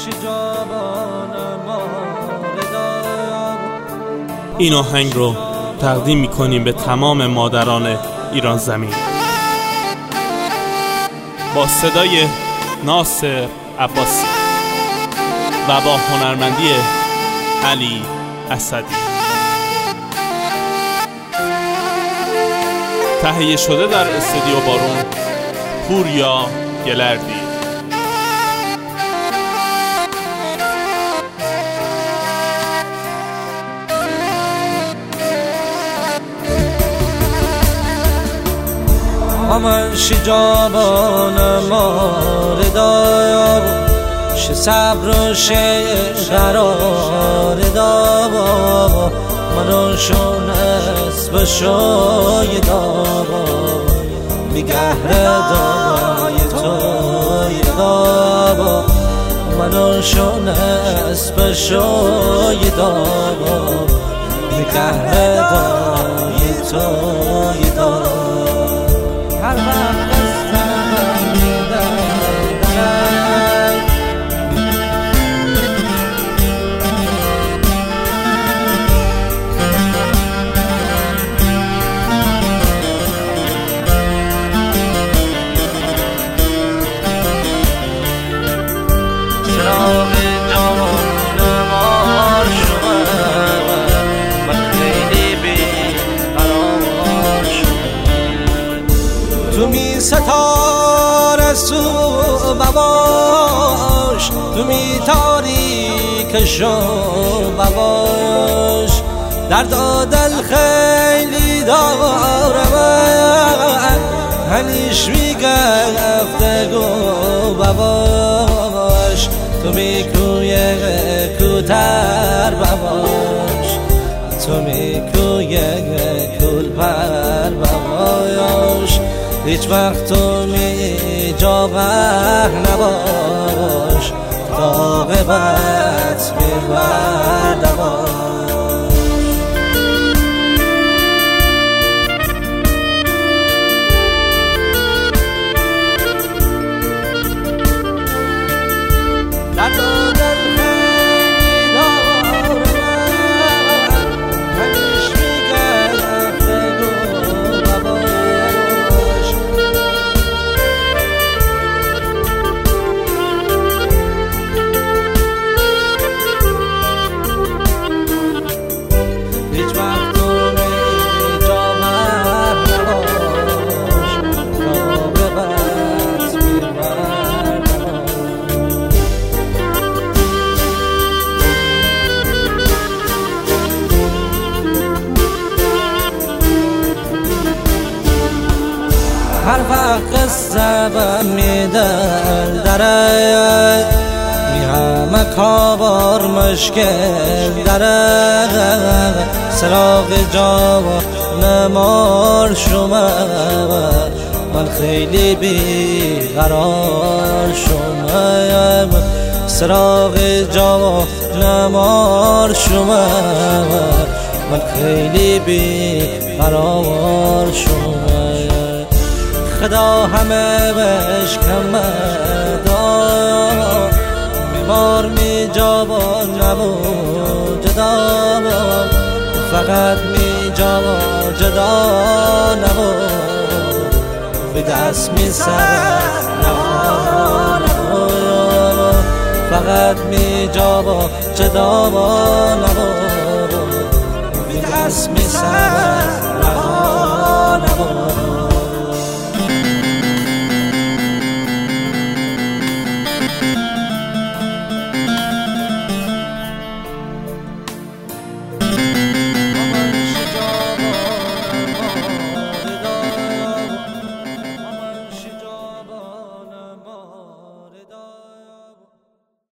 این آهنگ رو تقدیم می‌کنیم به تمام مادران ایران زمین با صدای ناصر عباسی و با هنرمندی علی اسدی. تهیه شده در استودیو بارون، پوریا گلردی. همش جابان مارداب ش صبر و ش قرار داب منو شون اسب شوی داب بگهر دای توی داب منو شون اسب شوی داب بگهر دای توی داب هر وقت چراغ جوان مار شد من خیلی بی‌قرار شد تو می ستاره سو بباش تو می تاریک شو بباش درد و دل خیلی دارم هنیش میگه گفتگو بباش تو میکوی کوتر بباش تو میکوی کل پر بباش هیچ وقت تو می جاغه نباش عاقبت میبرد هر وقت قصه می دل داره می همه کابار مشکل داره سراغ جوان مار شما من خیلی بیقرار شما سراغ جوان مار شما من خیلی بیقرار شما خدا همه بشکم دا بیمار می جا با نبود جدا فقط می جا با جدا نبود به دست می سرد نبود فقط می جا با جدا نبود به دست می سرد نبود